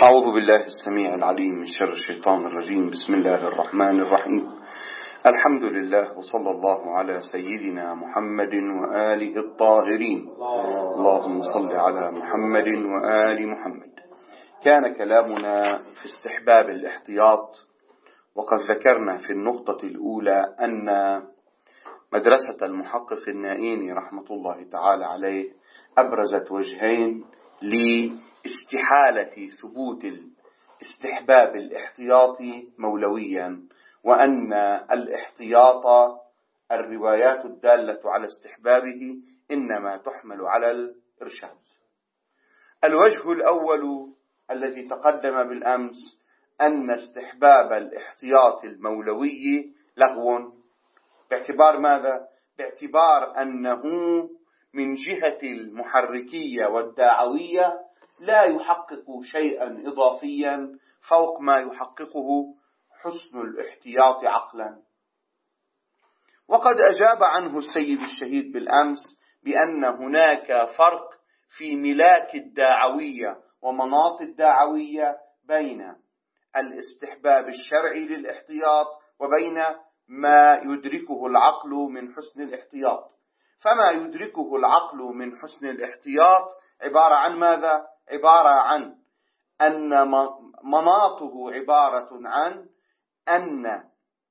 أعوذ بالله السميع العليم من شر الشيطان الرجيم. بسم الله الرحمن الرحيم. الحمد لله وصلى الله على سيدنا محمد وآله الطاهرين. اللهم صل على محمد وآل محمد. كان كلامنا في استحباب الاحتياط، وقد ذكرنا في النقطة الأولى أن مدرسة المحقق النائيني رحمة الله تعالى عليه أبرزت وجهين لاستحالة ثبوت الاستحباب الاحتياطي مولويا، وأن الاحتياط الروايات الدالة على استحبابه إنما تحمل على الإرشاد. الوجه الأول الذي تقدم بالأمس أن استحباب الاحتياط المولوي لغو، باعتبار ماذا؟ باعتبار أنه من جهة المحركية والداعوية لا يحقق شيئا إضافيا فوق ما يحققه حسن الاحتياط عقلا. وقد أجاب عنه السيد الشهيد بالأمس بأن هناك فرق في ملاك الداعوية ومناط الداعوية بين الاستحباب الشرعي للاحتياط وبين ما يدركه العقل من حسن الاحتياط. فما يدركه العقل من حسن الاحتياط عبارة عن ماذا؟ عبارة عن أن مناطه عبارة عن أن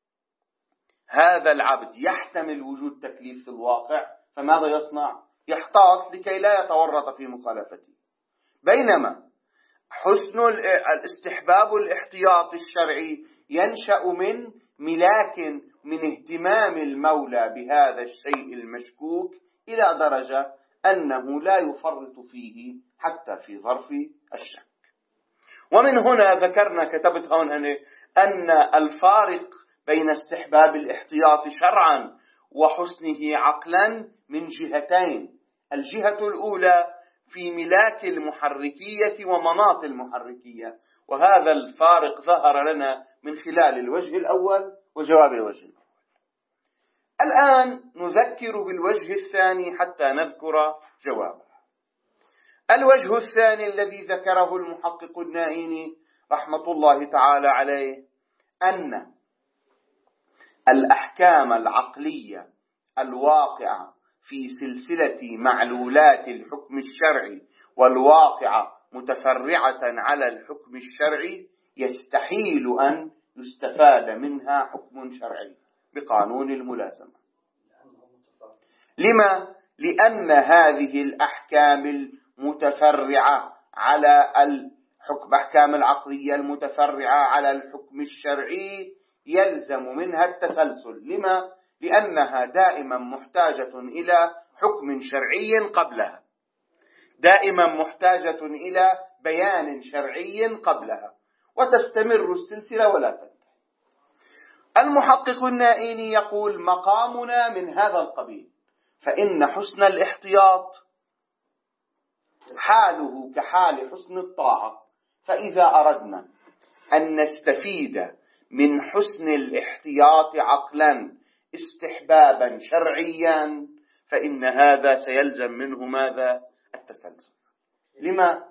هذا العبد يحتمل وجود تكليف في الواقع، فماذا يصنع؟ يحتاط لكي لا يتورط في مخالفته. بينما حسن الاستحباب الاحتياط الشرعي ينشأ من ملاك من اهتمام المولى بهذا الشيء المشكوك إلى درجة أنه لا يفرط فيه حتى في ظرف الشك. ومن هنا ذكرنا، كتبت هون أن الفارق بين استحباب الاحتياط شرعا وحسنه عقلا من جهتين. الجهة الأولى في ملاك المحركية ومناط المحركية، وهذا الفارق ظهر لنا من خلال الوجه الأول وجواب الوجه الأول. الآن نذكر بالوجه الثاني حتى نذكر جوابه. الوجه الثاني الذي ذكره المحقق النائيني رحمة الله تعالى عليه أن الأحكام العقلية الواقعة في سلسلة معلولات الحكم الشرعي والواقعة متفرعة على الحكم الشرعي يستحيل أن يستفاد منها حكم شرعي بقانون الملازمة. لما؟ لأن هذه الأحكام المتفرعة على الحكم، أحكام العقلية المتفرعة على الحكم الشرعي يلزم منها التسلسل. لما؟ لأنها دائما محتاجة إلى حكم شرعي قبلها، دائما محتاجة إلى بيان شرعي قبلها، وتستمر السلسلة ولا تنتهي. المحقق النائيني يقول مقامنا من هذا القبيل، فإن حسن الاحتياط حاله كحال حسن الطاعة. فإذا أردنا أن نستفيد من حسن الاحتياط عقلا استحبابا شرعيا فإن هذا سيلزم منه ماذا؟ التسلسل. لما؟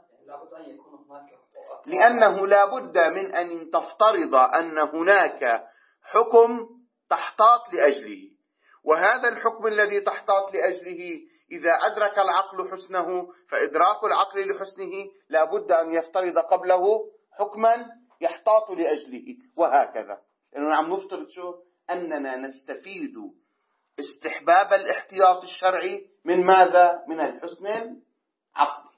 لأنه لا بد من أن تفترض أن هناك حكم تحتاط لأجله، وهذا الحكم الذي تحتاط لأجله إذا أدرك العقل حسنه فإدراك العقل لحسنه لا بد أن يفترض قبله حكما يحتاط لأجله، وهكذا. لأننا عم نفترض أننا نستفيد استحباب الاحتياط الشرعي من ماذا؟ من الحسن العقلي.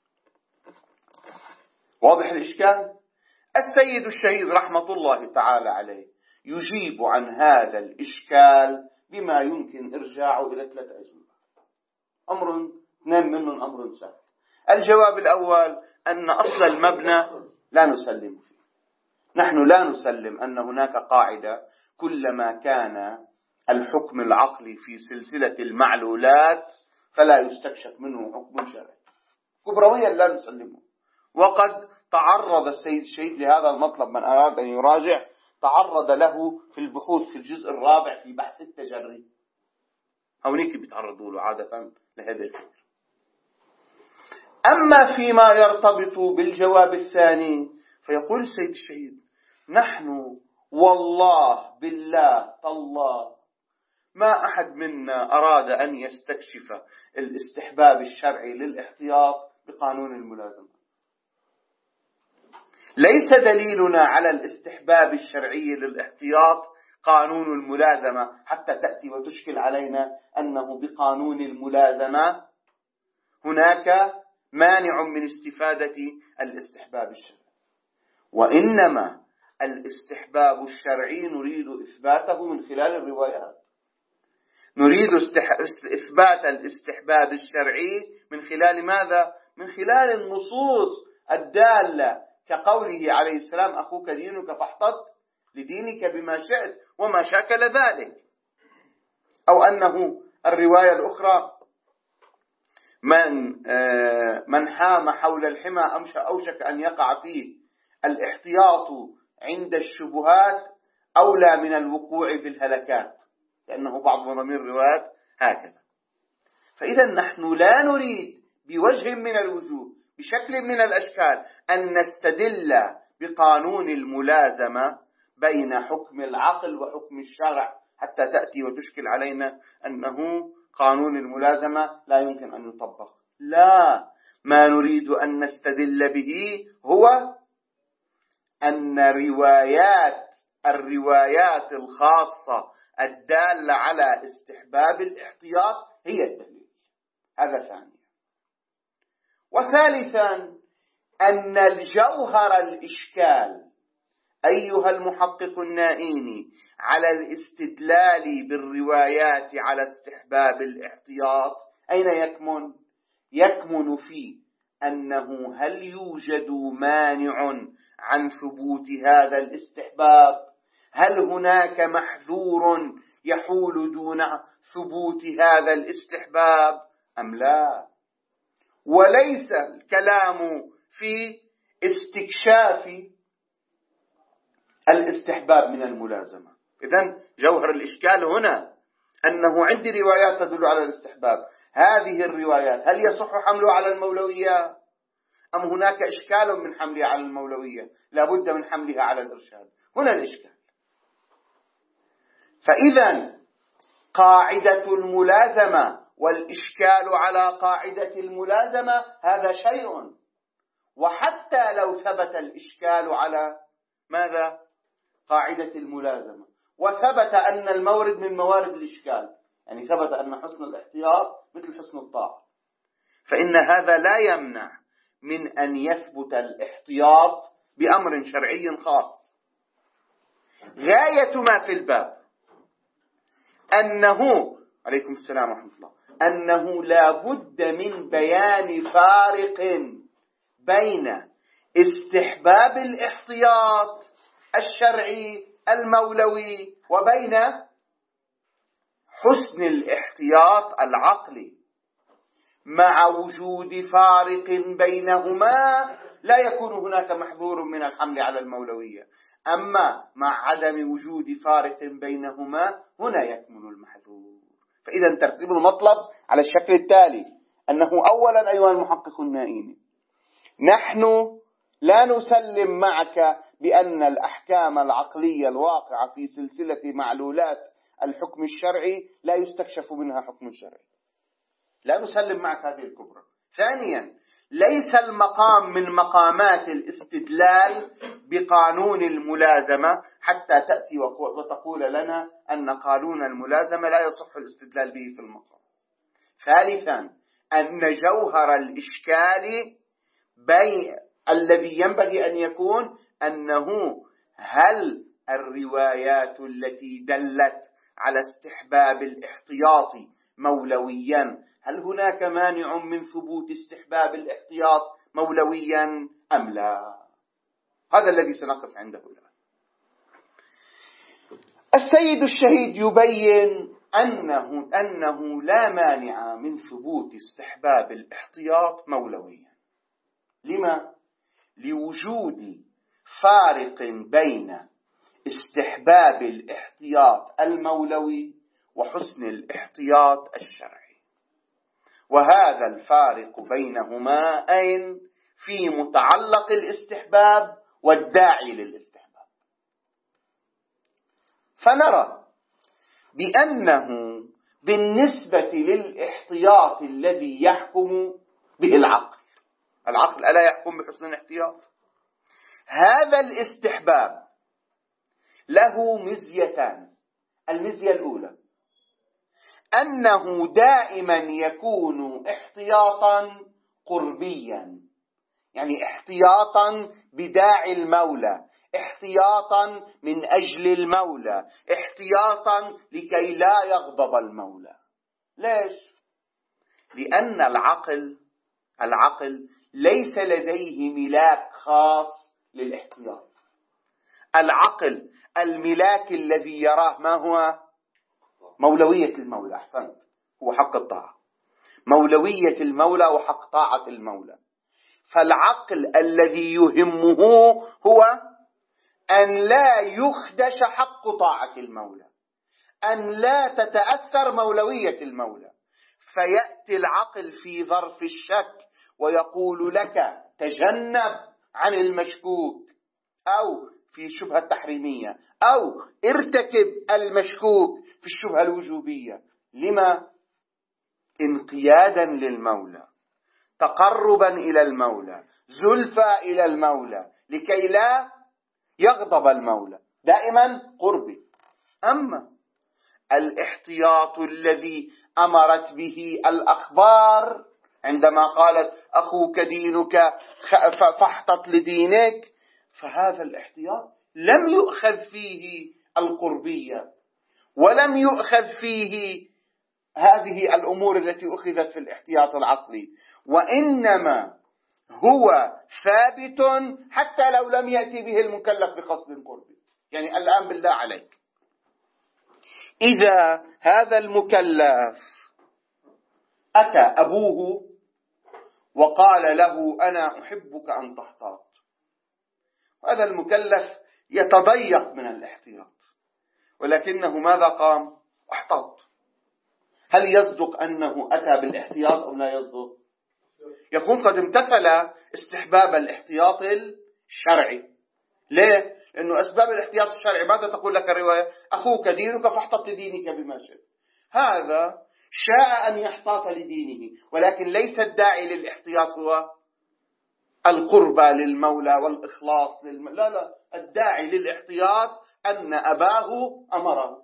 واضح الإشكال؟ السيد الشهيد رحمة الله تعالى عليه يجيب عن هذا الإشكال بما يمكن إرجاعه إلى 3 أجوبة. أمر 2 منهم أمر سهل. الجواب الأول أن أصل المبنى لا نسلم فيه. نحن لا نسلم أن هناك قاعدة كلما كان الحكم العقلي في سلسلة المعلولات فلا يستكشف منه حكم شرعي. كبرويا لا نسلمه. وقد تعرض السيد الشهيد لهذا المطلب، من أراد أن يراجع تعرض له في البحوث في الجزء الرابع في بحث التجري. هونيك بيتعرضوا له عادة لهذا الفكر. أما فيما يرتبط بالجواب الثاني فيقول السيد الشهيد: نحن والله بالله تالله ما أحد منا أراد أن يستكشف الاستحباب الشرعي للاحتياط بقانون الملازمة. ليس دليلنا على الاستحباب الشرعي للاحتياط قانون الملازمة حتى تأتي وتشكل علينا أنه بقانون الملازمة هناك مانع من استفادة الاستحباب الشرعي، وإنما الاستحباب الشرعي نريد إثباته من خلال الروايات. نريد إثبات الاستحباب الشرعي من خلال ماذا؟ من خلال النصوص الدالة، كقوله عليه السلام: أخوك دينك فاحتط لدينك بما شئت وما شاكل ذلك. أو أنه الرواية الأخرى: من حام حول الحمى أوشك أن يقع فيه، الاحتياط عند الشبهات أولى من الوقوع في الهلكات، لأنه بعض مضامين الروايات هكذا. فإذا نحن لا نريد بوجه من الوجوه بشكل من الأشكال أن نستدل بقانون الملازمة بين حكم العقل وحكم الشرع حتى تأتي وتشكل علينا أنه قانون الملازمة لا يمكن أن يطبق. لا، ما نريد أن نستدل به هو أن الروايات الخاصة الدالة على استحباب الاحتياط هي الدليل. هذا ثانيا. وثالثا أن الجوهر الإشكال أيها المحقق النائيني على الاستدلال بالروايات على استحباب الاحتياط أين يكمن؟ يكمن في أنه هل يوجد مانع عن ثبوت هذا الاستحباب؟ هل هناك محذور يحول دون ثبوت هذا الاستحباب أم لا؟ وليس الكلام في استكشاف الاستحباب من الملازمة. إذن جوهر الإشكال هنا أنه عندي روايات تدل على الاستحباب، هذه الروايات هل يصح حملها على المولوية أم هناك إشكال من حملها على المولوية لا بد من حملها على الإرشاد؟ هنا الإشكال. فإذا قاعدة الملازمة والإشكال على قاعدة الملازمة هذا شيء، وحتى لو ثبت الإشكال على ماذا؟ قاعدة الملازمة، وثبت أن المورد من موارد الإشكال، يعني ثبت أن حسن الاحتياط مثل حسن الطاعة، فإن هذا لا يمنع من أن يثبت الاحتياط بأمر شرعي خاص. غاية ما في الباب أنه عليكم السلام ورحمة الله أنه لا بد من بيان فارق بين استحباب الاحتياط الشرعي المولوي وبين حسن الاحتياط العقلي. مع وجود فارق بينهما لا يكون هناك محظور من الحمل على المولوية، أما مع عدم وجود فارق بينهما هنا يكمن المحظور. فإذا ترتيب المطلب على الشكل التالي: أنه أولا أيها المحقق النائيني، نحن لا نسلم معك بأن الأحكام العقلية الواقعة في سلسلة معلولات الحكم الشرعي لا يستكشف منها حكم شرعي، لا نسلم معك هذه الكبرى. ثانيا، ليس المقام من مقامات الاستدلال بقانون الملازمة حتى تأتي وتقول لنا أن قانون الملازمة لا يصح الاستدلال به في المقام. ثالثا، أن جوهر الإشكال الذي ينبغي أن يكون أنه هل الروايات التي دلت على استحباب الاحتياط مولويا هل هناك مانع من ثبوت استحباب الاحتياط مولويا أم لا؟ هذا الذي سنقف عنده الآن. السيد الشهيد يبين أنه لا مانع من ثبوت استحباب الاحتياط مولويا. لما؟ لوجود فارق بين استحباب الاحتياط المولوي وحسن الاحتياط الشرعي، وهذا الفارق بينهما أين؟ في متعلق الاستحباب والداعي للاستحباب. فنرى بأنه بالنسبة للاحتياط الذي يحكم به العقل ألا يحكم بحسن الاحتياط؟ هذا الاستحباب له مزيتان. المزية الأولى أنه دائما يكون احتياطا قربيا، يعني احتياطا بداعي المولى، احتياطا من أجل المولى، احتياطا لكي لا يغضب المولى. ليش؟ لأن العقل ليس لديه ملاك خاص للاحتياط. العقل الملاك الذي يراه ما هو؟ مولوية المولى. أحسنت، هو حق الطاعة، مولوية المولى وحق طاعة المولى. فالعقل الذي يهمه هو أن لا يخدش حق طاعة المولى، أن لا تتأثر مولوية المولى. فيأتي العقل في ظرف الشك ويقول لك تجنب عن المشكوك، أو في الشبهة التحريمية، أو ارتكب المشكوك في الشبهة الوجوبية. لما؟ انقيادا للمولى، تقربا إلى المولى، زلفى إلى المولى، لكي لا يغضب المولى، دائما قربي. أما الاحتياط الذي أمرت به الأخبار عندما قالت أخوك دينك فاحتط لدينك، فهذا الاحتياط لم يؤخذ فيه القربية، ولم يؤخذ فيه هذه الأمور التي أخذت في الاحتياط العقلي، وإنما هو ثابت حتى لو لم يأتي به المكلف بقصد قربي. يعني الآن بالله عليك، إذا هذا المكلف أتى أبوه وقال له أنا أحبك أن تحتاط، وهذا المكلف يتضيق من الاحتياط، ولكنه ماذا قام؟ احتاط. هل يصدق أنه أتى بالاحتياط أو لا يصدق؟ يكون قد امتثل استحباب الاحتياط الشرعي. ليه؟ لأنه أسباب الاحتياط الشرعي ماذا تقول لك الرواية؟ أخوك دينك فاحتط لدينك بما شئت. هذا شاء أن يحتاط لدينه، ولكن ليس الداعي للاحتياط هو القربى للمولى والإخلاص للمولى. لا، الداعي للاحتياط أن أباه أمره،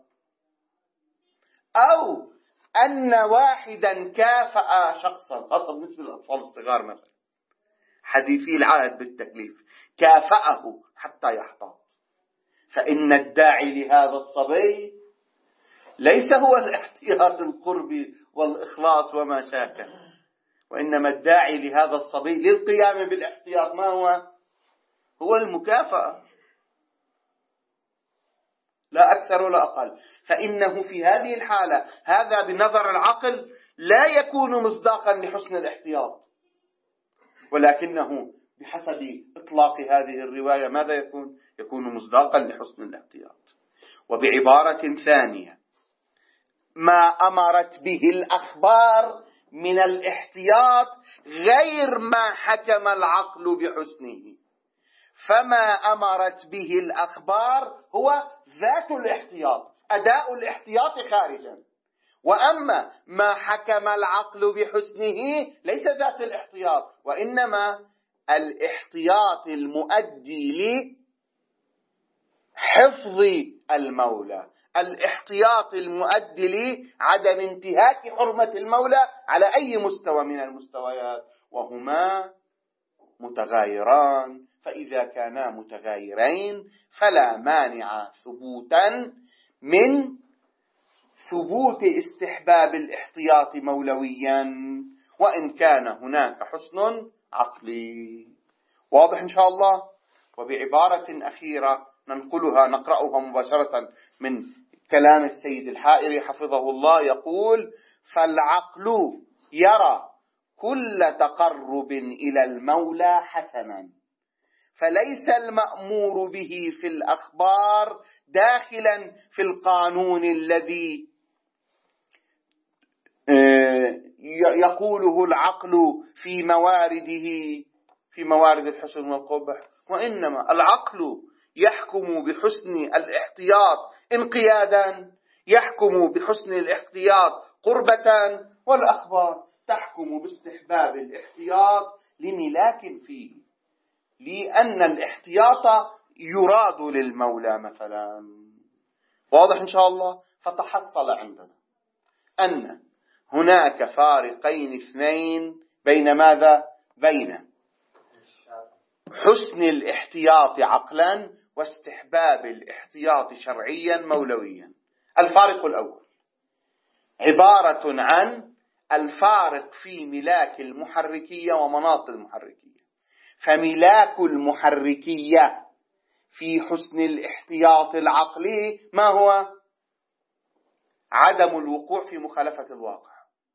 أو أن واحدا كافأ شخصا، خاصة بالنسبة للأطفال الصغار مثلا حديثي العهد بالتكليف، كافأه حتى يحتاط. فإن الداعي لهذا الصبي ليس هو الاحتياط القربي والإخلاص وما شاكل، وإنما الداعي لهذا الصبي للقيام بالاحتياط ما هو المكافأة، لا أكثر ولا أقل. فإنه في هذه الحالة هذا بنظر العقل لا يكون مصداقا لحسن الاحتياط، ولكنه بحسب إطلاق هذه الرواية ماذا يكون مصداقا لحسن الاحتياط. وبعبارة ثانية، ما أمرت به الأخبار من الاحتياط غير ما حكم العقل بحسنه. فما أمرت به الأخبار هو ذات الاحتياط، أداء الاحتياط خارجا، وأما ما حكم العقل بحسنه ليس ذات الاحتياط، وإنما الاحتياط المؤدي لحفظ المولى، الاحتياط المؤدي لعدم انتهاك حرمة المولى على أي مستوى من المستويات، وهما متغايران. فإذا كانا متغايرين فلا مانع ثبوتا من ثبوت استحباب الاحتياط مولويا، وإن كان هناك حسن عقلي. واضح إن شاء الله؟ وبعبارة أخيرة نقرأها مباشرة من كلام السيد الحائري حفظه الله، يقول: فالعقل يرى كل تقرب إلى المولى حسنا، فليس المأمور به في الأخبار داخلا في القانون الذي يقوله العقل في في موارد الحسن والقبح، وإنما العقل يحكم بحسن الاحتياط انقيادا، يحكم بحسن الاحتياط قربة، والأخبار تحكم باستحباب الاحتياط لملاك فيه، لأن الاحتياط يراد للمولى مثلا. واضح إن شاء الله؟ فتحصل عندنا أن هناك فارقين اثنين بين ماذا؟ بين حسن الاحتياط عقلا واستحباب الاحتياط شرعيا مولويا. الفارق الأول عبارة عن الفارق في ملاك المحركية ومناط المحركية. فملاك المحركية في حسن الاحتياط العقلي ما هو؟ عدم الوقوع في مخالفة الواقع.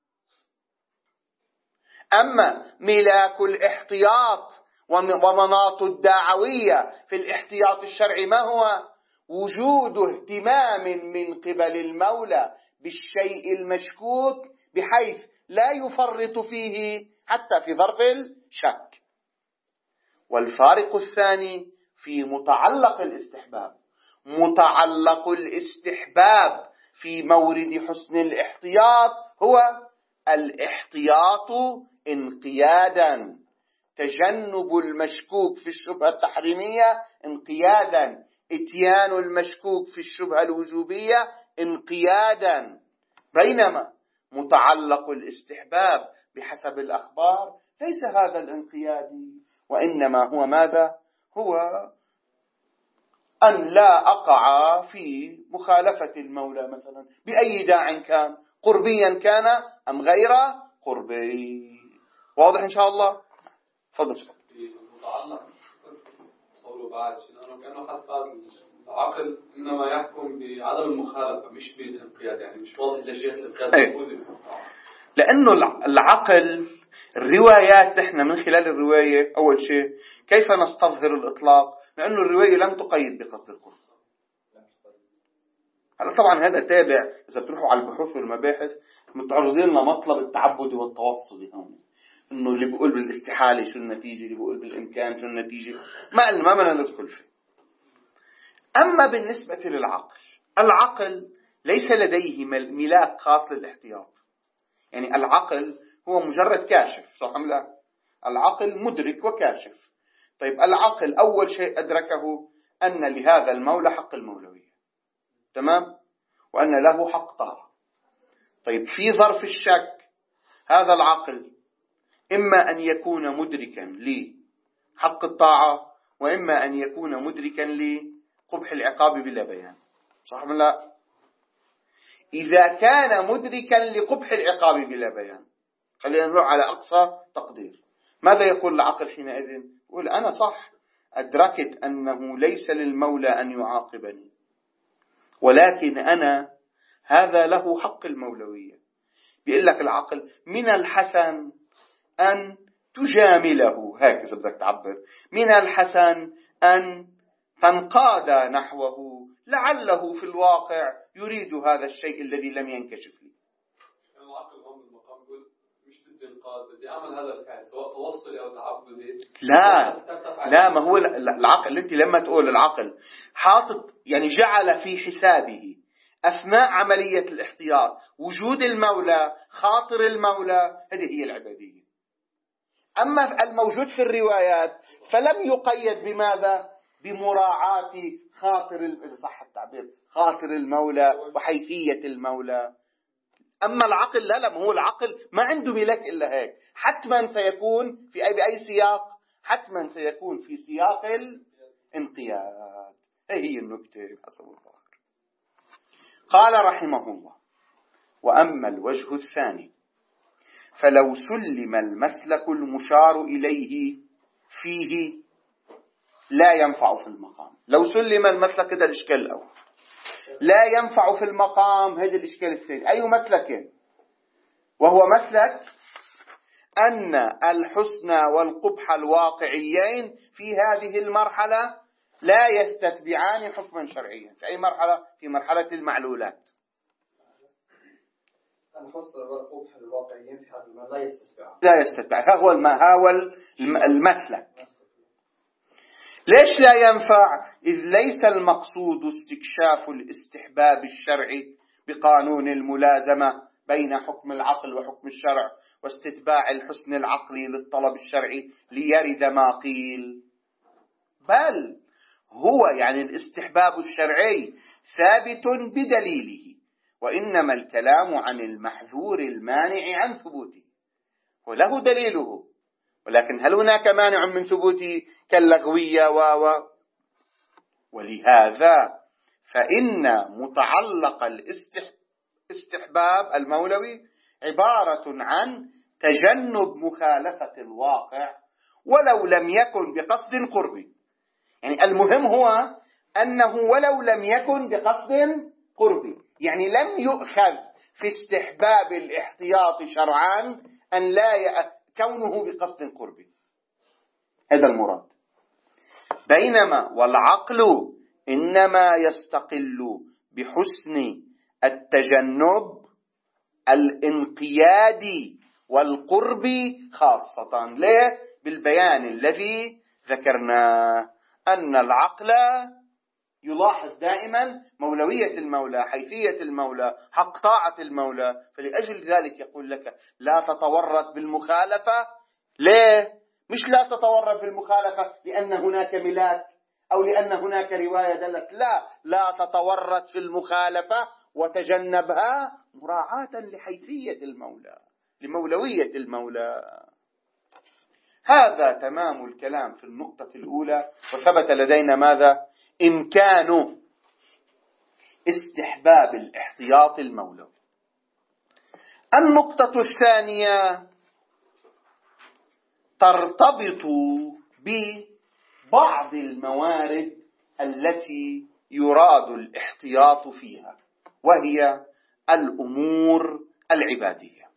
أما ملاك الاحتياط ومناط الداعوية في الاحتياط الشرعي ما هو؟ وجود اهتمام من قبل المولى بالشيء المشكوك بحيث لا يفرط فيه حتى في ظرف الشك. والفارق الثاني في متعلق الاستحباب. متعلق الاستحباب في مورد حسن الاحتياط هو الاحتياط انقيادا، تجنب المشكوك في الشبهة التحريمية انقيادا، اتيان المشكوك في الشبهة الوجوبية انقيادا. بينما متعلق الاستحباب بحسب الأخبار ليس هذا الانقيادي، وإنما هو ماذا؟ هو أن لا أقع في مخالفة المولى مثلا بأي داع كان، قربيا كان أم غير قربي. واضح إن شاء الله؟ تفضل. متعلق صوره بعد شنو كأنه حسب العقل إنما يحكم بعدم المخالفة مش بالانقياد، يعني مش واضح لجهة الانقياد. لأنه العقل الروايات نحن من خلال الرواية أول شيء كيف نستظهر الإطلاق؟ لأنه الرواية لم تقيد بقصد القرب. هلا طبعا هذا تابع، إذا بتروحوا على البحوث والمباحث متعرضين لمطلب التعبد والتوصل هون، إنه اللي بيقول بالاستحالة شو النتيجة، اللي بيقول بالإمكان شو النتيجة، ما بدنا ندخل فيه. أما بالنسبة للعقل، العقل ليس لديه ملاك خاص للاحتياط. يعني العقل هو مجرد كاشف، صح أم لا؟ العقل مدرك وكاشف. طيب العقل أول شيء أدركه أن لهذا المولى حق المولوية، تمام؟ وأن له حق طاعة. طيب في ظرف الشك هذا العقل إما أن يكون مدركا لحق الطاعة، وإما أن يكون مدركا لقبح العقاب بلا بيان، صح أم لا؟ إذا كان مدركا لقبح العقاب بلا بيان، خلينا نروح على أقصى تقدير، ماذا يقول العقل حينئذ؟ يقول أنا صح أدركت أنه ليس للمولى أن يعاقبني، ولكن أنا هذا له حق المولوية. بيقول لك العقل من الحسن أن تجامله، هكذا بدك تعبر، من الحسن أن تنقاد نحوه لعله في الواقع يريد هذا الشيء الذي لم ينكشف لي. العقل هم المقام يقول مش بدي انقاذ، بدي أعمل هذا الفعل سواء توصلي أو تعبدي. لا ما هو العقل، أنت لما تقول العقل حاطط يعني جعل في حسابه أثناء عملية الاحتياط وجود المولى، خاطر المولى، هذه هي العبادية. أما الموجود في الروايات فلم يقيد بماذا؟ بمراعاة خاطر، صح التعبير، خاطر المولى وحيثية المولى. أما العقل لا، ما هو العقل ما عنده ملك إلا هيك، حتما سيكون في بأي سياق؟ حتما سيكون في سياق الانقياد. هي النكتة حسب الظاهر. قال رحمه الله: وأما الوجه الثاني فلو سلم المسلك المشار إليه فيه لا ينفع في المقام. لو سلم المسلك، هذا الإشكال الأول، لا ينفع في المقام، هذا الإشكال الثاني. أي مسلك؟ وهو مسلك أن الحسن والقبح الواقعيين في هذه المرحلة لا يستتبعان حكما شرعيا. في أي مرحلة؟ في مرحلة المعلولات. نخص القبح الواقعيين في هذا المال لا يستتبع. ها هو المسلك. ليش لا ينفع؟ إذ ليس المقصود استكشاف الاستحباب الشرعي بقانون الملازمة بين حكم العقل وحكم الشرع واستتباع الحسن العقلي للطلب الشرعي ليرد ما قيل، بل هو يعني الاستحباب الشرعي ثابت بدليله، وإنما الكلام عن المحذور المانع عن ثبوته، وله دليله، ولكن هل هناك مانع من ثبوته كاللغوية ولهذا فإن متعلق الاستحباب المولوي عبارة عن تجنب مخالفة الواقع ولو لم يكن بقصد قربي. يعني المهم هو أنه ولو لم يكن بقصد قربي، يعني لم يؤخذ في استحباب الاحتياط شرعا أن لا كونه بقصد قربي، هذا المراد. بينما والعقل إنما يستقل بحسن التجنب الانقيادي والقرب خاصة. ليه؟ بالبيان الذي ذكرناه أن العقل يلاحظ دائما مولوية المولى، حيثية المولى، حق طاعة المولى، فلأجل ذلك يقول لك لا تتورط بالمخالفة. ليه؟ مش لا تتورط بالمخالفة لأن هناك ملاك أو لأن هناك رواية دلت، لا تتورط في المخالفة وتجنبها مراعاة لحيثية المولى، لمولوية المولى. هذا تمام الكلام في النقطة الأولى، وثبت لدينا ماذا؟ إمكان استحباب الاحتياط المولوي. النقطة الثانية ترتبط ببعض الموارد التي يراد الاحتياط فيها، وهي الأمور العبادية.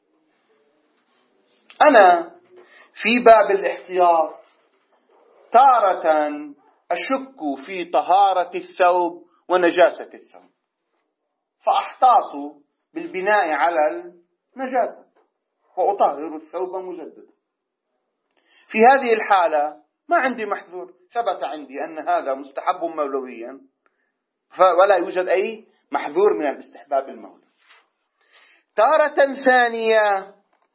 أنا في باب الاحتياط تارة أشك في طهارة الثوب ونجاسة الثوب، فأحتاط بالبناء على النجاسة وأطهر الثوب مجددا. في هذه الحالة ما عندي محذور، ثبت عندي أن هذا مستحب مولويا ولا يوجد أي محذور من الاستحباب المولوي. تارة ثانية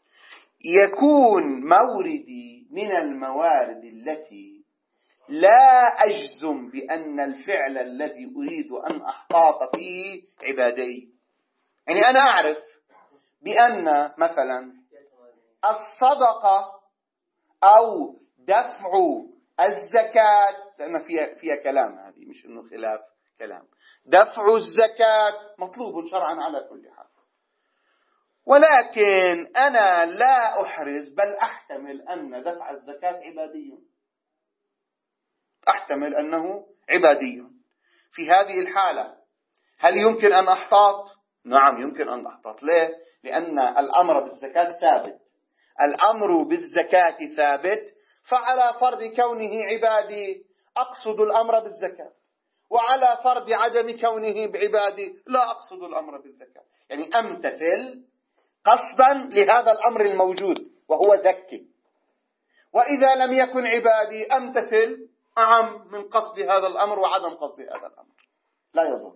يكون موردي من الموارد التي لا أجزم بأن الفعل الذي أريد أن أحتاط فيه عبادي. يعني أنا أعرف بأن مثلا الصدقة أو دفع الزكاة، لأن فيها كلام، هذه مش إنه خلاف كلام، دفع الزكاة مطلوب شرعا على كل حال، ولكن أنا لا أحرز بل أحتمل أن دفع الزكاة عبادي، أحتمل أنه عبادي. في هذه الحالة هل يمكن أن أحتاط؟ نعم يمكن أن أحتاط. ليه؟ لأن الأمر بالزكاة ثابت، الأمر بالزكاة ثابت، فعلى فرض كونه عبادي أقصد الأمر بالزكاة، وعلى فرض عدم كونه بعبادي لا أقصد الأمر بالزكاة. يعني أمتثل قصدا لهذا الأمر الموجود وهو زكي، وإذا لم يكن عبادي أمتثل أعم من قصد هذا الأمر وعدم قصد هذا الأمر، لا يضر.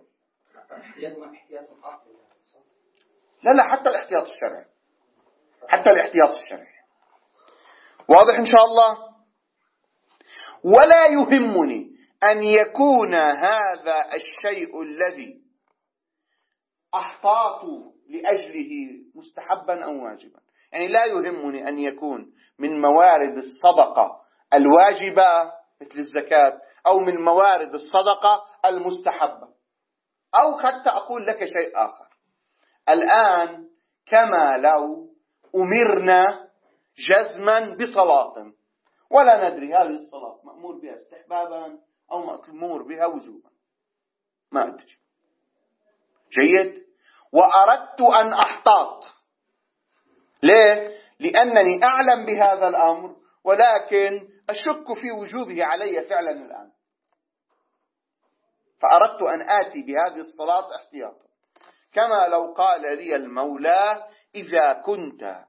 لا حتى الاحتياط الشرعي، حتى الاحتياط الشرعي واضح إن شاء الله. ولا يهمني أن يكون هذا الشيء الذي أحتاط لأجله مستحبا أو واجبا. يعني لا يهمني أن يكون من موارد الصدقة الواجبة مثل الزكاة، أو من موارد الصدقة المستحبة، أو حتى أقول لك شيء آخر. الآن كما لو أمرنا جزما بصلاة ولا ندري هذه الصلاة مأمور بها استحبابا أو مأمور بها وجوبا، ما أدري. جيد. وأردت أن أحتاط. ليه؟ لأنني أعلم بهذا الأمر ولكن أشك في وجوبه علي فعلا الآن، فأردت أن آتي بهذه الصلاة احتياطا. كما لو قال لي المولى إذا كنت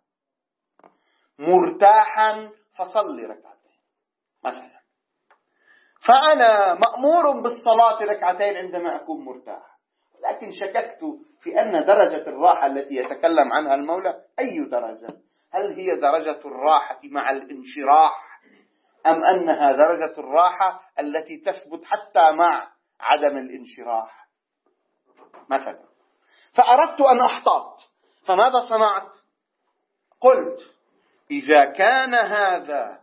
مرتاحا فصل ركعتين مثلا، فأنا مأمور بالصلاة ركعتين عندما أكون مرتاح، لكن شككت في أن درجة الراحة التي يتكلم عنها المولى أي درجة؟ هل هي درجة الراحة مع الانشراح، أم أنها درجة الراحة التي تثبت حتى مع عدم الانشراح مثلا؟ فأردت أن أحتاط، فماذا صنعت؟ قلت إذا كان هذا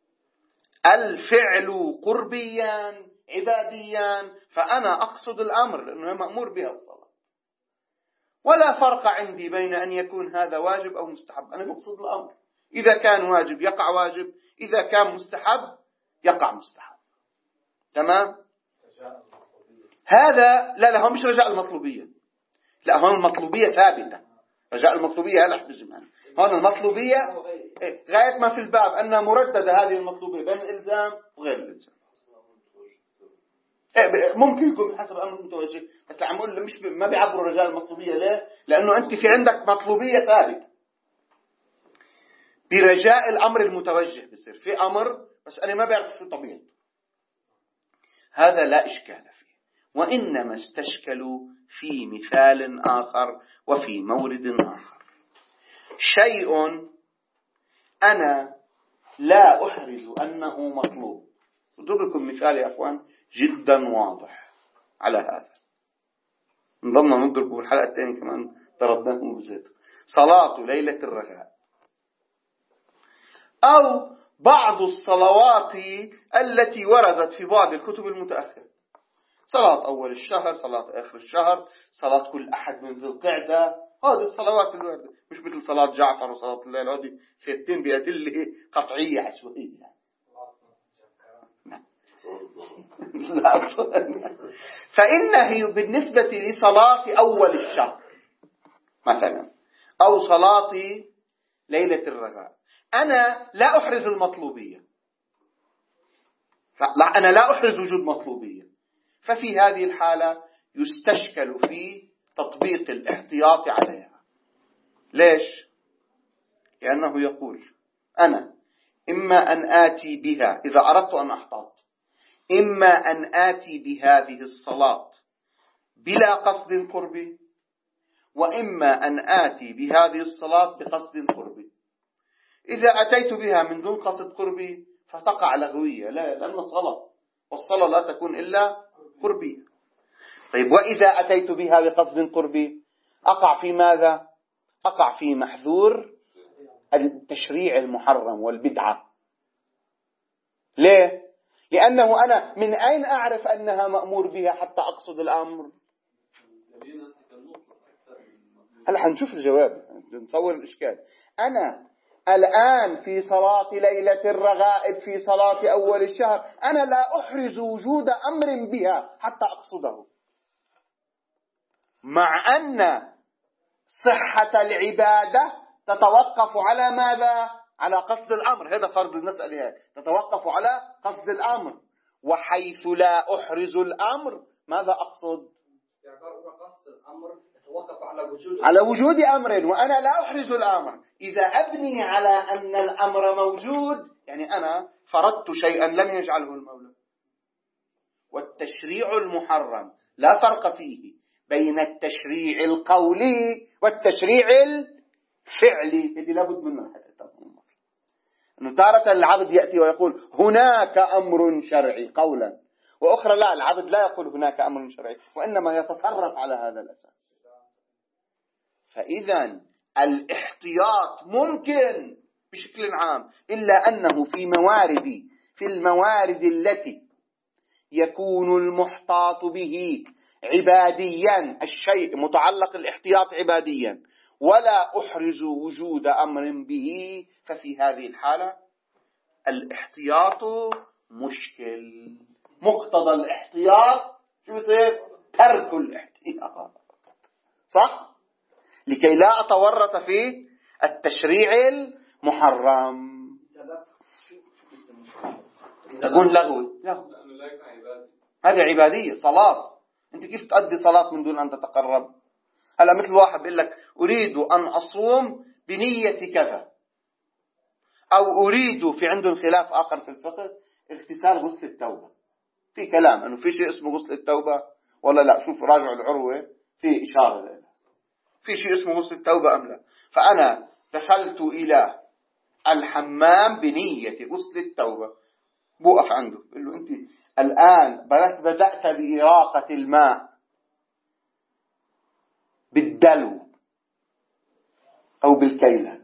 الفعل قربيا عباديا فأنا أقصد الأمر لأنه مأمور بها الصلاة، ولا فرق عندي بين أن يكون هذا واجب أو مستحب، أنا بقصد الأمر. إذا كان واجب يقع واجب، إذا كان مستحب يقع مستحب. تمام؟ هذا لا هو مش رجاء المطلوبية، لا هون المطلوبية ثابتة، رجاء المطلوبية لا احتجم. هون المطلوبية غاية ما في الباب أنها مرددة هذه المطلوبية بين الإلزام وغير الإلزام. ممكن يكون حسب أمر متوجه، بس عم أقول مش ما بيعبروا رجال المطلوبية. ليه؟ لأنه أنت في عندك مطلوبية ثابتة برجاء الأمر المتوجه. بصير في أمر بس أنا ما بعرف شو طبيعته، هذا لا إشكال فيه، وإنما استشكلوا في مثال آخر وفي مورد آخر. شيء أنا لا أحرز أنه مطلوب. أضرب لكم مثال يا أخوان جدا واضح على هذا، نضلنا نضربه في الحلقة الثانية كمان ضربناهم بزيت. صلاة ليلة الرغاء أو بعض الصلوات التي وردت في بعض الكتب المتأخرة، صلاة أول الشهر، صلاة آخر الشهر، صلاة كل أحد من ذي القعدة، هذه الصلوات الواردة، مش مثل صلاة جعفر وصلاة الليل، هذه ستين بأدلة قطعية عشوائية. فإنه بالنسبة لصلاة أول الشهر مثلا أو صلاة ليلة الرغاء أنا لا أحرز المطلوبية، أنا لا أحرز وجود مطلوبية، ففي هذه الحالة يستشكل في تطبيق الاحتياط عليها. ليش؟ لأنه يقول أنا إما أن آتي بها إذا أردت أن أحتاط، إما أن آتي بهذه الصلاة بلا قصد قربي، وإما أن آتي بهذه الصلاة بقصد قربي. إذا أتيت بها من دون قصد قربي فتقع لغوية، لا، لأنها صلاة والصلاة لا تكون إلا قربية. طيب وإذا أتيت بها بقصد قربي أقع في ماذا؟ أقع في محذور التشريع المحرم والبدعة. ليه؟ لأنه أنا من أين أعرف أنها مأمور بها حتى أقصد الأمر؟ هلا حنشوف الجواب، نصور الإشكال. أنا الآن في صلاة ليلة الرغائب في صلاة أول الشهر أنا لا أحرز وجود أمر بها حتى أقصده، مع أن صحة العبادة تتوقف على ماذا؟ على قصد الأمر. هذا فرض المسألة، هي تتوقف على قصد الأمر، وحيث لا أحرز الأمر ماذا أقصد؟ قصد الأمر يتوقف على وجود أمر، وأنا لا أحرز الأمر. إذا أبني على أن الأمر موجود يعني أنا فرضت شيئا لم يجعله المولى. والتشريع المحرم لا فرق فيه بين التشريع القولي والتشريع الفعلي، هذه لابد منه حتى تفهم. أنه تارة العبد يأتي ويقول هناك أمر شرعي قولا، وأخرى لا، العبد لا يقول هناك أمر شرعي، وإنما يتصرف على هذا الأساس. فإذا الاحتياط ممكن بشكل عام، إلا أنه في الموارد التي يكون المحتاط به عباديا، الشيء متعلق الاحتياط عباديا ولا أحرز وجود أمر به، ففي هذه الحالة الاحتياط مشكل. مقتضى الاحتياط شو يصير؟ ترك الاحتياط، صح؟ لكي لا أتورط في التشريع المحرم. تكون لغوي، هذه عبادية. صلاة، أنت كيف تؤدي صلاة من دون أن تتقرب؟ هلا مثل واحد بيقول لك أريد أن أصوم بنية كذا، أو أريد، في عنده خلاف آخر في الفقه، اغتسال غسل التوبة. في كلام أنه في شيء اسمه غسل التوبة ولا لا، شوف راجع العروة في إشارة له. في شيء اسمه غسل التوبة أم لا؟ فأنا دخلت إلى الحمام بنية غسل التوبة، بوقف عنده بقول له أنت الآن بدأت بإراقة الماء بالدلو أو بالكيلة.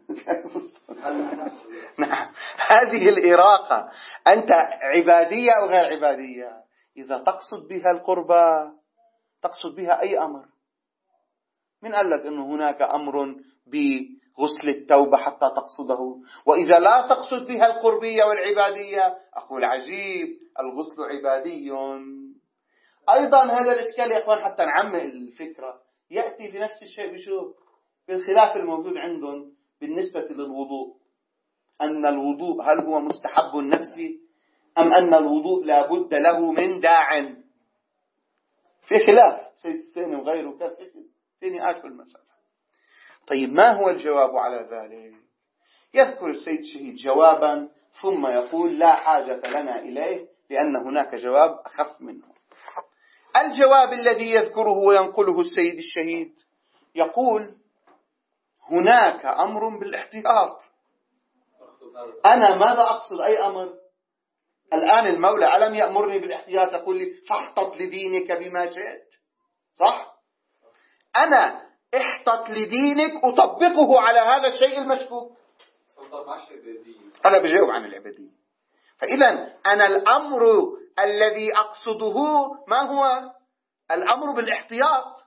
نعم، هذه الإراقة أنت عبادية أو غير عبادية؟ إذا تقصد بها القربة تقصد بها أي أمر. من قال لك أنه هناك أمر بغسل التوبة حتى تقصده؟ وإذا لا تقصد بها القربية والعبادية أقول عجيب، الغسل عبادي. أيضا هذا الإشكال يا أخوان حتى نعمق الفكرة يأتي في نفس الشيء بشوف بالخلاف الموجود عندهم بالنسبة للوضوء، أن الوضوء هل هو مستحب نفسي أم أن الوضوء لا بد له من داع؟ في خلاف سيد الثاني وغيره في نقاش في المسألة. طيب ما هو الجواب على ذلك؟ يذكر السيد الشهيد جوابا ثم يقول لا حاجة لنا إليه لأن هناك جواب أخف منه. الجواب الذي يذكره وينقله السيد الشهيد يقول هناك أمر بالاحتياط. أنا ماذا أقصد أي أمر؟ الآن المولى ألم يأمرني بالاحتياط، يقول لي فاحتط لدينك بما شئت، صح؟ أنا احتط لدينك أطبقه على هذا الشيء المشكوك. أنا بجاوب عن العبادية. فإذا أنا الأمر الذي أقصده ما هو؟ الأمر بالاحتياط.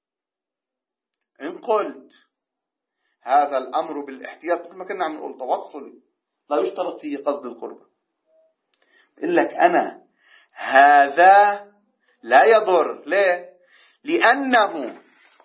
إن قلت هذا الأمر بالاحتياط مثل ما كنا عم نقول توصلي لا يشترط فيه قصد القربة، يقول لك أنا هذا لا يضر. ليه؟ لأنه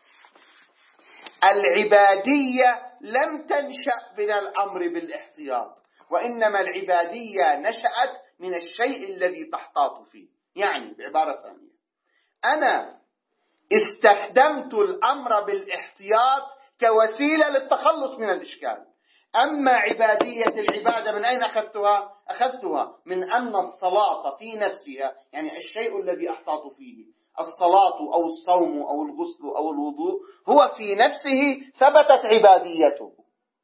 العبادية لم تنشأ من الأمر بالاحتياط، وإنما العبادية نشأت من الشيء الذي تحتاط فيه. يعني بعبارة ثانية أنا استخدمت الأمر بالاحتياط كوسيلة للتخلص من الإشكال. أما عبادية العبادة من أين أخذتها؟ أخذتها من أن الصلاة في نفسها، يعني الشيء الذي أحتاط فيه الصلاة أو الصوم أو الغسل أو الوضوء هو في نفسه ثبتت عباديته،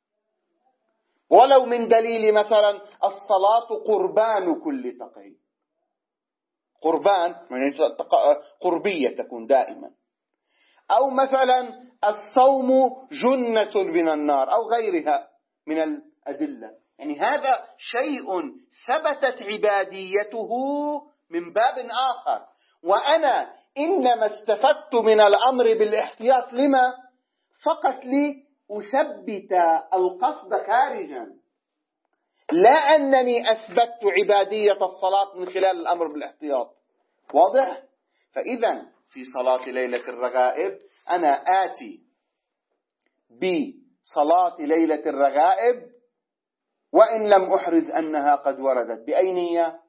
ولو من دليل مثلا الصلاة قربان كل تقي، قربان قربية تكون دائما، أو مثلا الصوم جنة من النار أو غيرها من الأدلة. يعني هذا شيء ثبتت عباديته من باب آخر، وأنا إنما استفدت من الأمر بالاحتياط لما؟ فقط لأثبت القصد خارجا، لا أنني أثبتت عبادية الصلاة من خلال الأمر بالاحتياط. واضح؟ فإذا في صلاة ليلة الرغائب أنا آتي بصلاة ليلة الرغائب وإن لم أحرز أنها قد وردت بأي نية؟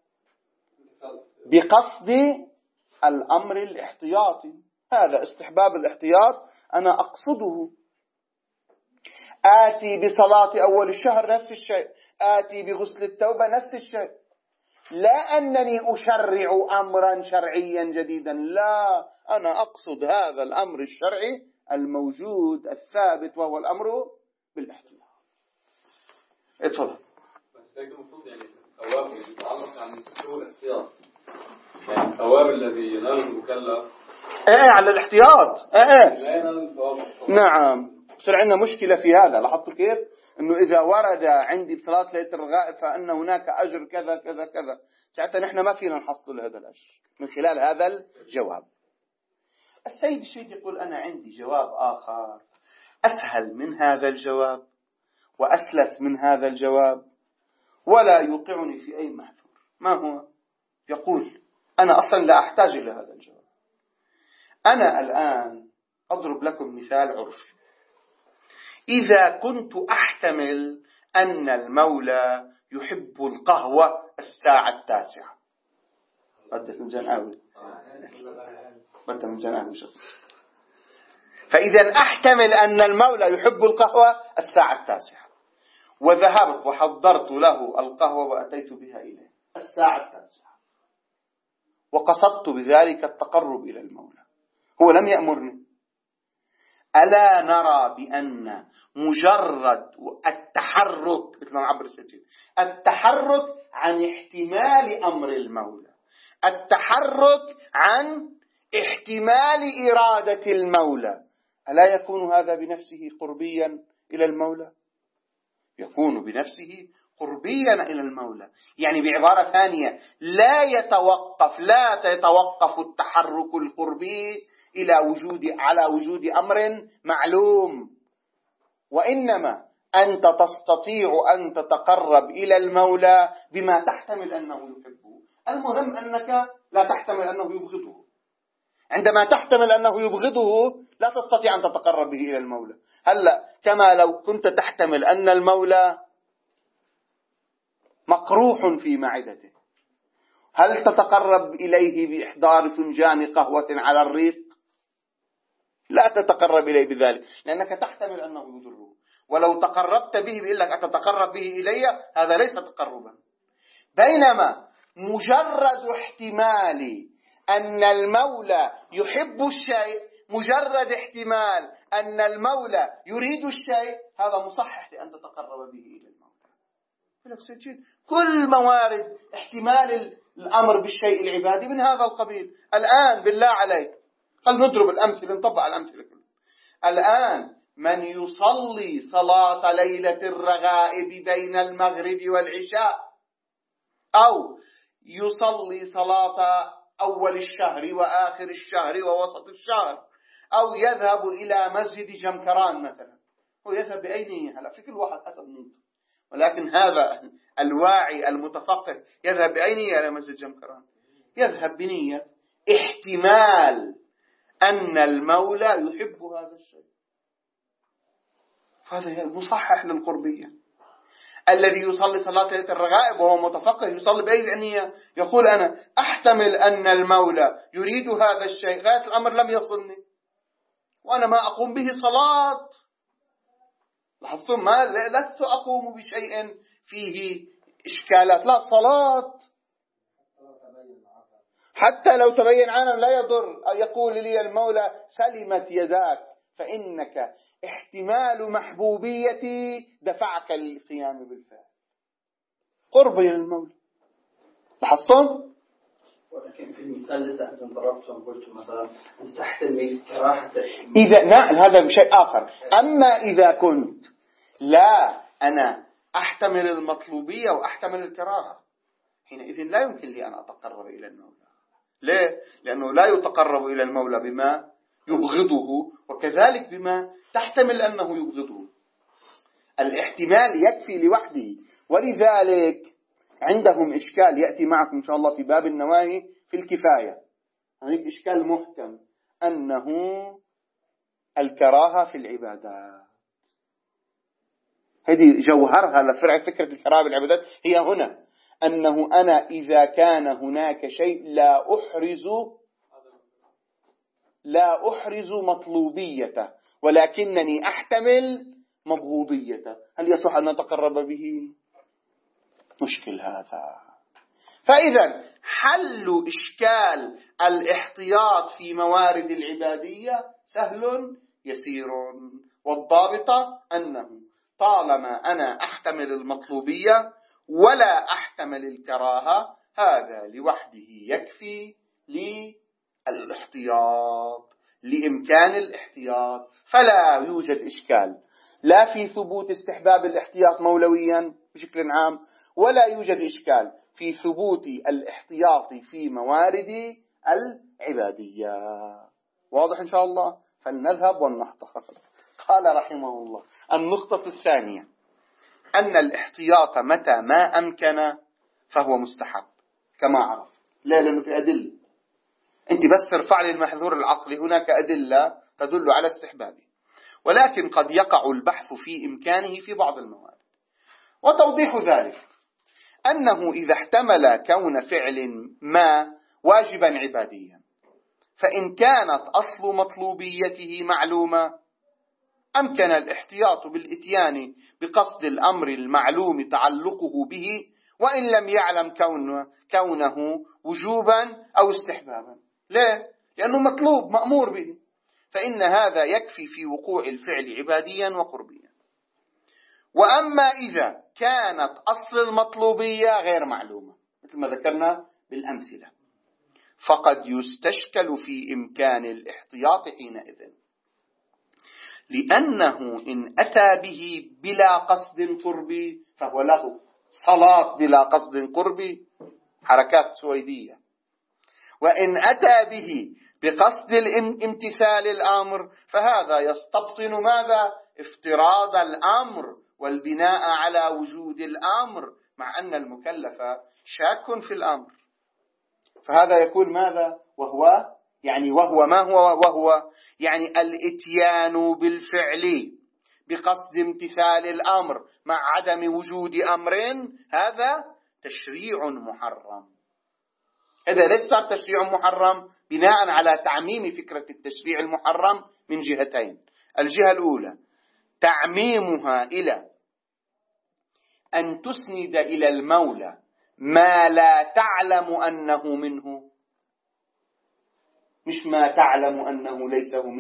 بقصد الأمر الاحتياطي. هذا استحباب الاحتياط أنا أقصده. آتي بصلاة أول الشهر نفس الشيء، آتي بغسل التوبة نفس الشيء، لا أنني أشرع أمرا شرعيا جديدا، لا، أنا أقصد هذا الأمر الشرعي الموجود الثابت وهو الأمر بالاحتياط. اتفضل. بس هيك المفروض يعني الثواب يتعلق عن مستوى الاحتياط، يعني الثواب الذي يناله المكلف على الاحتياط لا ينال الثواب. نعم. صار عندنا مشكلة في هذا، لاحظتوا كيف؟ إنه إذا ورد عندي بصلاة ليلة الرغائب فإن هناك أجر كذا كذا كذا، ساعتها نحن ما فينا نحصل هذا الأجر من خلال هذا الجواب. السيد الشيخ يقول أنا عندي جواب آخر أسهل من هذا الجواب وأسلس من هذا الجواب ولا يوقعني في أي محذور. ما هو؟ يقول أنا أصلا لا أحتاج إلى هذا الجواب. أنا الآن أضرب لكم مثال عرفي. إذا كنت أحتمل أن المولى يحب القهوة الساعة 9، بدأ من جنابي شخص. فإذا أحتمل أن المولى يحب القهوة الساعة 9، وذهبت وحضرت له القهوة وأتيت بها إليه الساعة 9، وقصدت بذلك التقرب إلى المولى، هو لم يأمرني. ألا نرى بأن مجرد التحرك، مثل ما عبر السجين، التحرك عن احتمال أمر المولى، التحرك عن احتمال إرادة المولى، ألا يكون هذا بنفسه قربيا إلى المولى؟ يكون بنفسه قربيا إلى المولى. يعني بعبارة ثانية، لا يتوقف التحرك القربي على وجود أمر معلوم، وإنما أنت تستطيع أن تتقرب إلى المولى بما تحتمل أنه يحبه. المهم أنك لا تحتمل أنه يبغضه. عندما تحتمل أنه يبغضه لا تستطيع أن تتقرب به إلى المولى. هلأ كما لو كنت تحتمل أن المولى مقروح في معدته، هل تتقرب إليه بإحضار فنجان قهوة على الريق؟ لا تتقرب إليه بذلك، لأنك تحتمل أنه يضره. ولو تقربت به بيقول لك أتتقرب به إلي، هذا ليس تقربا. بينما مجرد احتمال أن المولى يحب الشيء، مجرد احتمال أن المولى يريد الشيء، هذا مصحح لأن تتقرب به إلى المولى. كل موارد احتمال الأمر بالشيء العبادي من هذا القبيل. الآن بالله عليك، خل نضرب الأمثلة، نطبق الأمثلة كلها. الآن من يصلي صلاة ليلة الرغائب بين المغرب والعشاء، أو يصلي صلاة أول الشهر وآخر الشهر ووسط الشهر، أو يذهب إلى مسجد جمكران مثلا، هو يذهب بأي نية؟ هلا في كل واحد حسب نيته، ولكن هذا الواعي المتفقه يذهب بأي نية إلى مسجد جمكران؟ يذهب بنية احتمال أن المولى يحب هذا الشيء، هذا مصحح للقربية. الذي يصلي صلاة ليلة الرغائب وهو متفقه يصلي بأي نية؟ يقول أنا أحتمل أن المولى يريد هذا الشيء، غاية الأمر لم يصلني وأنا ما أقوم به صلاة. لاحظتم؟ لست أقوم بشيء فيه إشكالات، لا، صلاة حتى لو تبين عنه لا يضر. يقول لي المولى سلمت يداك، فإنك احتمال محبوبيتي دفعك للقيام بالفعل، قرب إلى المولى. لاحظتم؟ ولكن في المثال الذي أنتم ضربتم قلتم مثلا أنت تحتمل كراهة، إذا نعم هذا شيء آخر. أما إذا كنت لا، أنا أحتمل المطلوبية وأحتمل الكراهة، حينئذ لا يمكن لي أن أتقرب إلى المولى. ليه؟ لأنه لا يتقرب إلى المولى بما يبغضه، وكذلك بما تحتمل أنه يبغضه. الاحتمال يكفي لوحده. ولذلك عندهم إشكال يأتي معكم إن شاء الله في باب النواهي في الكفاية، هناك إشكال محكم أنه الكراهة في العبادات. هذه جوهرها لفرع فكرة الكراهة بالعبادات هي هنا، أنه أنا إذا كان هناك شيء لا أحرز مطلوبيته، ولكنني أحتمل مبغوضيته، هل يصح أن نتقرب به؟ مشكل هذا. فإذا حل إشكال الاحتياط في موارد العبادية سهل يسير، والضابطة أنه طالما أنا أحتمل المطلوبية ولا أحتمل الكراهة، هذا لوحده يكفي للاحتياط، لإمكان الاحتياط. فلا يوجد إشكال لا في ثبوت استحباب الاحتياط مولويا بشكل عام، ولا يوجد إشكال في ثبوت الاحتياط في موارد العبادية. واضح إن شاء الله؟ فلنذهب ولنحتفظ. قال رحمه الله: النقطة الثانية أن الاحتياط متى ما أمكن فهو مستحب كما عرف. لا، لأنه في أدلة، أنت بس ترفع لي المحذور العقلي، هناك أدلة تدل على استحبابه، ولكن قد يقع البحث في إمكانه في بعض الموارد. وتوضيح ذلك أنه إذا احتمل كون فعل ما واجبا عباديا، فإن كانت أصل مطلوبيته معلومة أمكن الاحتياط بالإتيان بقصد الأمر المعلوم تعلقه به وإن لم يعلم كونه وجوبا أو استحبابا. ليه؟ لأنه مطلوب مأمور به، فإن هذا يكفي في وقوع الفعل عباديا وقربيا. وأما إذا كانت أصل المطلوبية غير معلومة مثل ما ذكرنا بالأمثلة فقد يستشكل في إمكان الاحتياط حينئذ، لأنه إن أتى به بلا قصد قربي فهو له صلاة بلا قصد قربي، حركات سويدية. وإن أتى به بقصد امتثال الأمر فهذا يستبطن ماذا؟ افتراض الأمر والبناء على وجود الأمر، مع أن المكلف شاك في الأمر، فهذا يكون ماذا؟ وهو ما هو؟ وهو يعني الإتيان بالفعل بقصد امتثال الأمر مع عدم وجود أمر، هذا تشريع محرم. إذا ليس صار تشريع محرم بناء على تعميم فكرة التشريع المحرم من جهتين. الجهة الأولى تعميمها إلى أن تسند إلى المولى ما لا تعلم أنه منه، مش ما تعلم أنه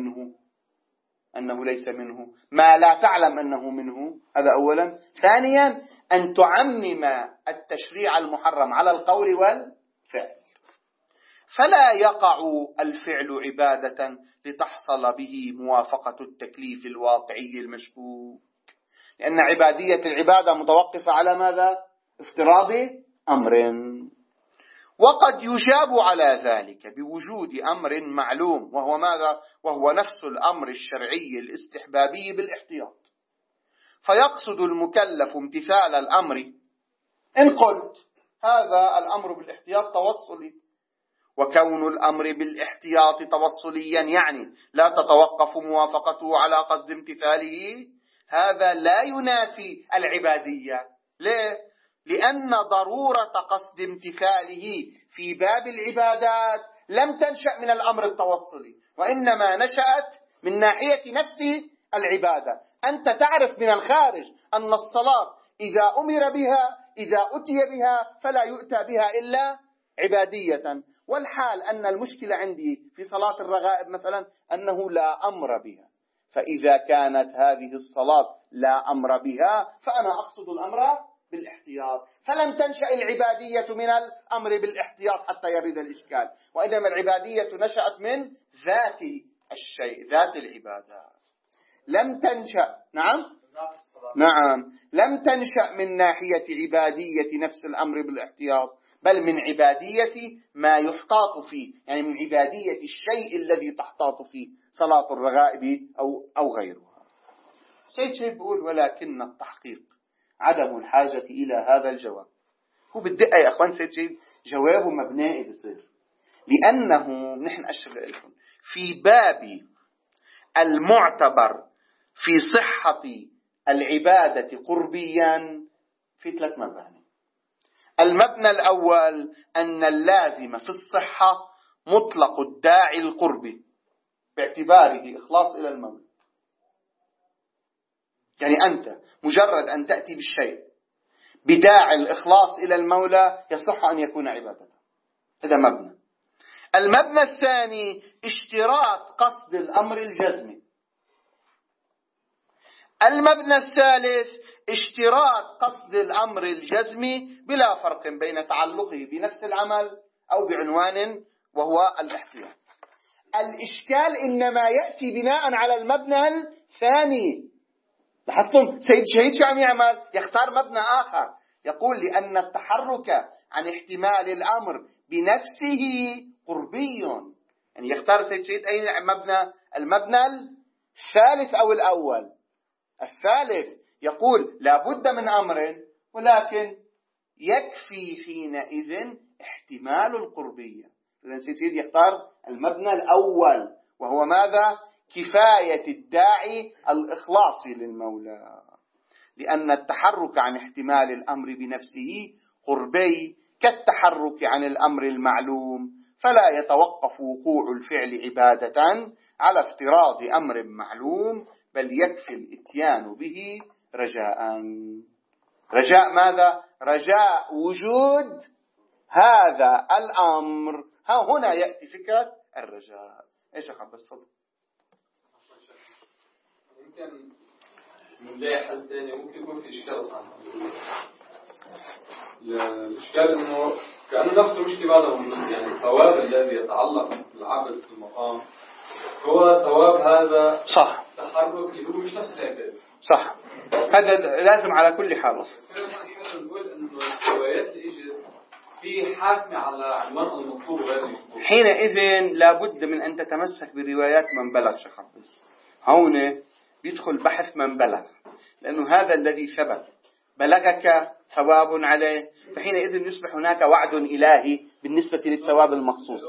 ليس منه، ما لا تعلم أنه منه، هذا أولا. ثانيا أن تعمم التشريع المحرم على القول والفعل، فلا يقع الفعل عبادة لتحصل به موافقة التكليف الواقعي المشكوك، لأن عبادية العبادة متوقفة على ماذا؟ افتراض أمر. وقد يجاب على ذلك بوجود أمر معلوم، وهو ماذا؟ وهو نفس الأمر الشرعي الاستحبابي بالاحتياط، فيقصد المكلف امتثال الأمر إن قلت هذا الأمر بالاحتياط توصلي، وكون الأمر بالاحتياط توصليا يعني لا تتوقف موافقته على قصد امتثاله، هذا لا ينافي العبادية. ليه؟ لأن ضرورة قصد امتثاله في باب العبادات لم تنشأ من الأمر التوصلي، وإنما نشأت من ناحية نفس العبادة. أنت تعرف من الخارج أن الصلاة إذا أمر بها، إذا أتي بها فلا يؤتى بها إلا عبادية، والحال أن المشكلة عندي في صلاة الرغائب مثلا أنه لا أمر بها، فإذا كانت هذه الصلاة لا أمر بها فأنا أقصد الأمر بالاحتياط، فلم تنشأ العبادية من الأمر بالاحتياط حتى يرد الإشكال، وإنما العبادية نشأت من ذات الشيء، ذات العبادة، لم تنشأ لم تنشأ من ناحية عبادية نفس الأمر بالاحتياط، بل من عبادية ما يحتاط فيه، يعني من عبادية الشيء الذي تحتاط فيه، صلاة الرغائب أو غيرها. سيد شيء بيقول ولكن التحقيق عدم الحاجة إلى هذا الجواب. هو بالدقة يا أخوان سيد شيء جوابه مبنائي بصير، لأنه نحن أشرح لكم في باب المعتبر في صحة العبادة قربيا في 3 مباني. المبنى الأول أن اللازم في الصحة مطلق الداعي القربي باعتباره إخلاص إلى المولى، يعني أنت مجرد أن تأتي بالشيء بداعي الإخلاص إلى المولى يصح أن يكون عبادة. هذا مبنى. المبنى الثاني اشتراط قصد الأمر الجزمي. المبنى الثالث اشتراط قصد الأمر الجزمي بلا فرق بين تعلقه بنفس العمل أو بعنوان وهو الاحتياط. الإشكال إنما يأتي بناء على المبنى الثاني. لاحظتم سيد شهيد شو عم يعمل؟ يختار مبنى آخر، يقول لأن التحرك عن احتمال الأمر بنفسه قربي، يعني يختار سيد شهيد أي مبنى؟ المبنى الثالث أو الأول؟ الثالث، يقول لا بد من أمر ولكن يكفي حينئذ احتمال القربية. إذن سيد شهيد يختار المبنى الأول، وهو ماذا؟ كفاية الداعي الإخلاصي للمولى، لأن التحرك عن احتمال الأمر بنفسه قربي كالتحرك عن الأمر المعلوم، فلا يتوقف وقوع الفعل عبادة على افتراض أمر معلوم، بل يكفي الإتيان به رجاء. رجاء ماذا؟ رجاء وجود هذا الأمر. هنا يأتي فكرة الرجاء. إيش أخذ بس تفضل. ممكن نلاقي حل ثاني، ممكن يكون في إشكال صعب. الإشكال إنه كأنه نفس المشكلة بعد موجود، يعني الثواب الذي يتعلق بالعبد في المقام هو ثواب هذا صح تحرك اللي هو مش نفس العبادة. صح، هذا لازم على كل حال. نحن نقول إنه الروايات اللي إجت في حاكمة على عنوان المطلوب وغير المطلوب. حينئذ لابد من أن تتمسك بروايات من بلغ شخص. هون بيدخل بحث من بلغ، لأنه هذا الذي ثبت بلغك ثواب عليه، فحينئذ يصبح هناك وعد إلهي بالنسبة للثواب المخصوص.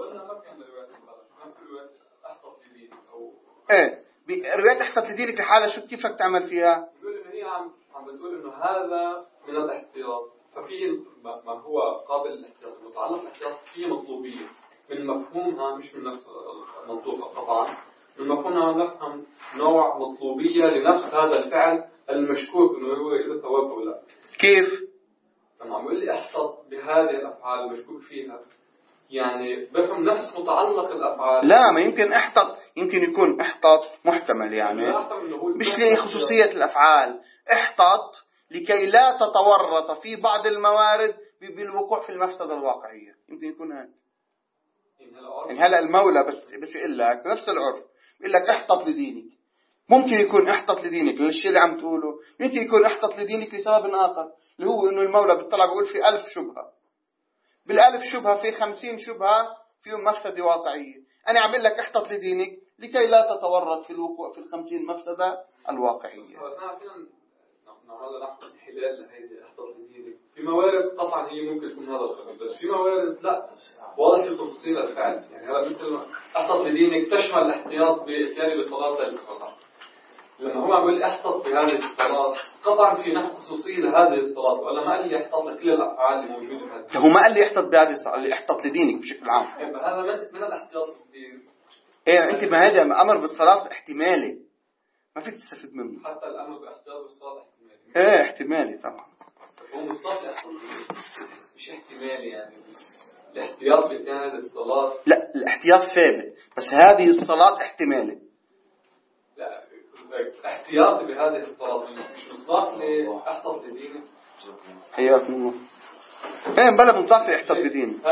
رواية احفظ لدينك الحالة شو كيف تعمل فيها؟ يقول إن هي عم بتقول إنه هذا من الاحتياط، ففي ما هو قابل للاحتياط متعلق بالاحتياط فيه مطلوبية من مفهومها، مش من نفس المنطوق طبعا، من مفهومها نفهم نوع مطلوبية لنفس هذا الفعل المشكوك إنه هو إذا ثواب أو لا. كيف؟ تمام. يقول لي احتط بهذه الأفعال المشكوك فيها، يعني بفهم نفس متعلق الأفعال. لا، ما يمكن احتط، يمكن يكون احتط محتمل، يعني مش لخصوصية الأفعال، احتط لكي لا تتورط في بعض الموارد بالوقوع في المفسدة الواقعية. يمكن يكون هذا. يعني هلأ المولى بس يقول لك نفس العرف، يقول لك احتط لدينك. ممكن يكون احتط لدينك للشيء اللي عم تقوله، يمكن يكون احتط لدينك لسبب آخر، اللي هو إنه المولى بيطلع بيقول في 1000 شبهة، بالألف شبهة في 50 شبهة فيهم مفسدة واقعية. أنا أعمل لك احتط لدينك لكي لا تتورط في الوقوع في 50 مفسدة الواقعية. نعمل نحن حلال لهذه احتط لدينك. في موارد طبعا هي ممكن تكون هذا القبيل، بس في موارد لا، واضح التفصيل الفعل. يعني هذا مثل احتط لدينك تشمل الاحتياط بإتيان بصلاة القضاء. لما هو عم احتط بهذه الصلاة قطعا في نفس خصوصية لهذه الصلاة، ولا ما قال لي احتط لكل الأفعال اللي موجودة في هذه. هو ما قال لي احتط بهذه الصلاة، اللي احتط لدينك بشكل عام. هذا من الاحتياط للدين. ايه انت ما هذا امر بالصلاة احتمالي، ما فيك تستفيد منه. حتى الامر باحتياط بالصلاة احتمالي. ايه احتمالي طبعا. بس هو مصطلح مش احتمالي، يعني الاحتياط بتاع الصلاة. لا، الاحتياط ثابت، بس هذه الصلاة احتمالي. لا، احتياطي بهذه الصلاة مش مصداق لأحتط لدينه. حياكم الله. ايه بلا مصداق لأحتط لدينه.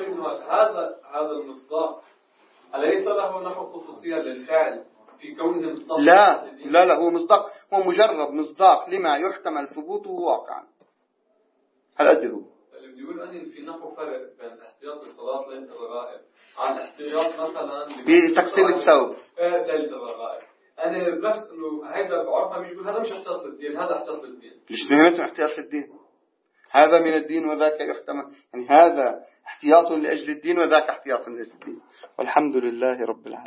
هذا المصداق أليس له نحو خصوصية للفعل في كونه مصداق؟ لا هو مصداق، هو مجرد مصداق لما يحتمل ثبوته واقعا. هل أدروا؟ اللي بيقول أن في نحو فرق بين الاحتياط بالصلاة ليلة الرغائب عن الاحتياط مثلا بتغسيل الثوب ليلة الرغائب. أنا بنفس إنه هيدا بعرفها مش هذا مش احتياط للدين، هذا احتياط للدين. ليش مهمته احتياط للدين؟ هذا من الدين وذاك يحتمل، يعني هذا احتياط لأجل الدين وذاك احتياط لأجل الدين. والحمد لله رب العالمين.